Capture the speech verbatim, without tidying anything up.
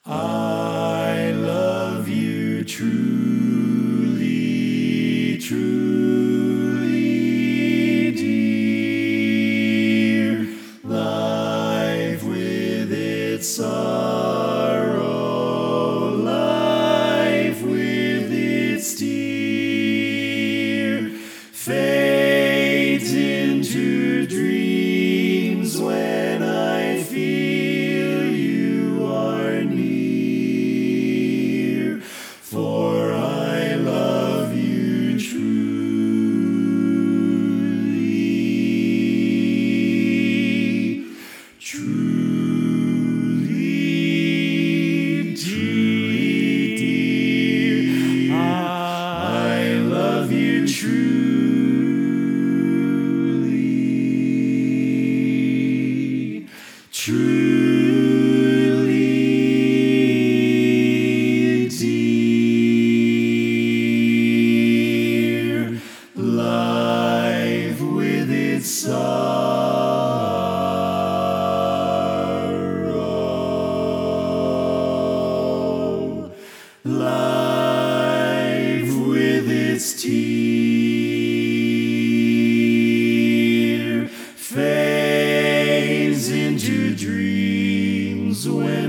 I love you truly, truly, dear. Life with its sorrow, life with its tear, fades into dreams when I feel you are near. For I love you truly, truly, truly, dear. I love you truly, truly, dear. Life with its sorrow, life with its tear, fades into dreams when